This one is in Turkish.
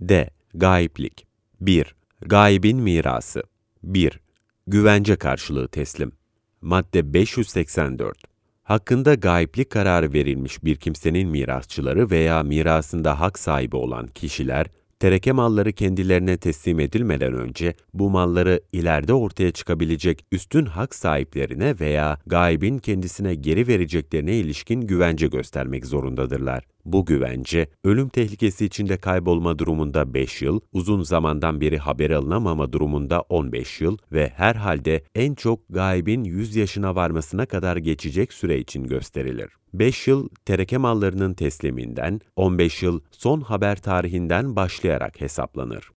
D. Gayiplik. 1. Gaibin mirası. 1. Güvence karşılığı teslim. Madde 584. Hakkında gayiplik kararı verilmiş bir kimsenin mirasçıları veya mirasında hak sahibi olan kişiler, tereke malları kendilerine teslim edilmeden önce bu malları ileride ortaya çıkabilecek üstün hak sahiplerine veya gaibin kendisine geri vereceklerine ilişkin güvence göstermek zorundadırlar. Bu güvence, ölüm tehlikesi içinde kaybolma durumunda 5 yıl, uzun zamandan beri haber alınamama durumunda 15 yıl ve herhalde en çok gaibin 100 yaşına varmasına kadar geçecek süre için gösterilir. 5 yıl tereke mallarının tesliminden, 15 yıl son haber tarihinden başlayarak hesaplanır.